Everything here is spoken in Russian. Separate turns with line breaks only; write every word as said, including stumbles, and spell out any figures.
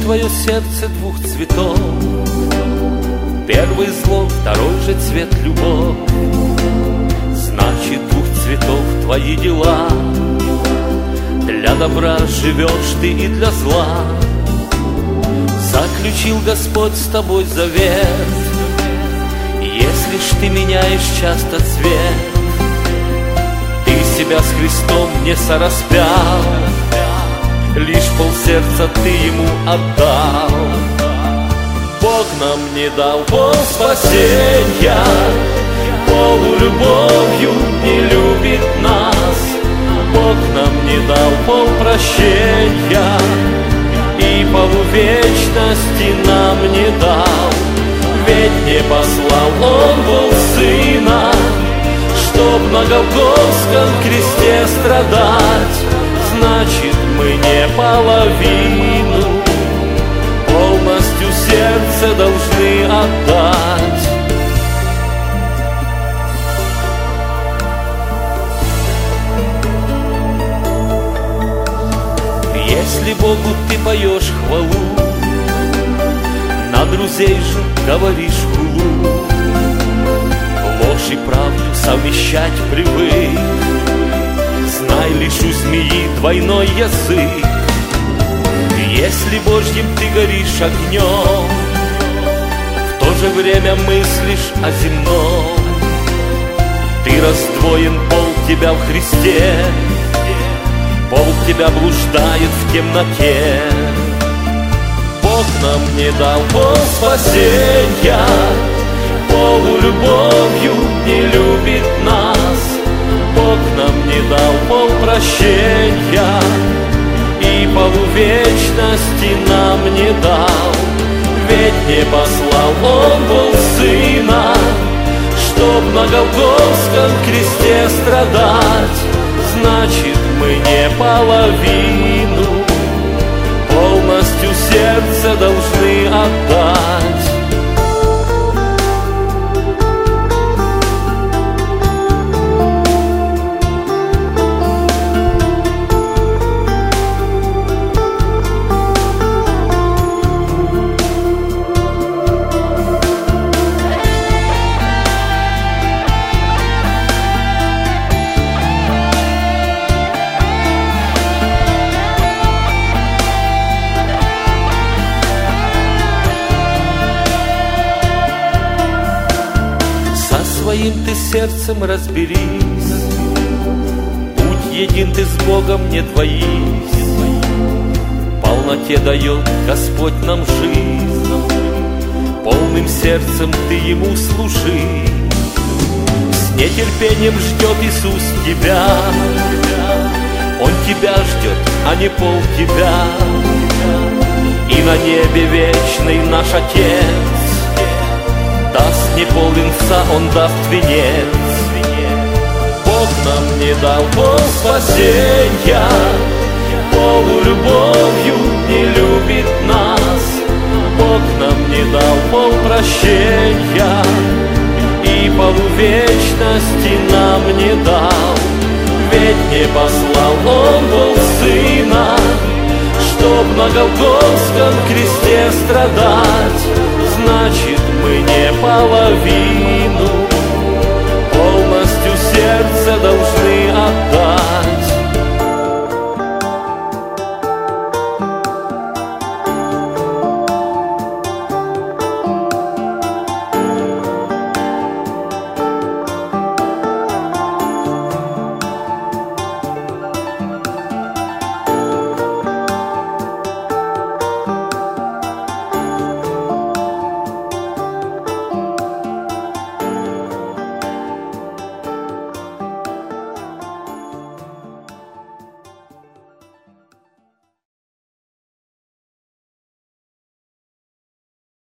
твое сердце двух цветов. Первый зло, второй же цвет любовь. Значит, двух цветов твои дела. Для добра живешь ты и для зла. Заключил Господь с тобой завет. Если ж ты меняешь часто цвет, ты себя с Христом не сораспял, лишь полсердца ты ему отдал. Бог нам не дал пол спасенья, полулюбовью не любит нас. Бог нам не дал пол прощения, и полувечности нам не дал. Ведь не послал Он Бог Сына, чтоб на Голгофском кресте страдать. Значит, мы не половину, полностью сердце должны отдать. Если Богу ты поешь хвалу, на друзей же говоришь хулу, ложь и правду совмещать привык. Знай, лишь у змеи двойной язык. Если Божьим ты горишь огнем, в то же время мыслишь о земном. Ты раздвоен, пол тебя в Христе, пол тебя блуждает в темноте. Бог нам не дал пол спасенья, полулюбовью не любит нас. Бог нам не дал пол прощения, и полувечности нам не дал. Ведь не послал Он Бог Сына, чтоб на Голгофском кресте страдать. Значит, мы не половину, полностью сердце должны отдать. Своим ты сердцем разберись, путь един ты с Богом не двоись. В полноте дает Господь нам жизнь, полным сердцем ты Ему служи. С нетерпением ждет Иисус тебя, Он тебя ждет, а не пол тебя. И на небе вечный наш Отец даст не пол венца, Он даст венец. Бог нам не дал пол спасенья, полулюбовью не любит нас. Бог нам не дал пол прощения, и полувечности нам не дал. Ведь не послал Он Бог Сына, чтоб на Голгофском кресте страдать. Значит, мы не половину,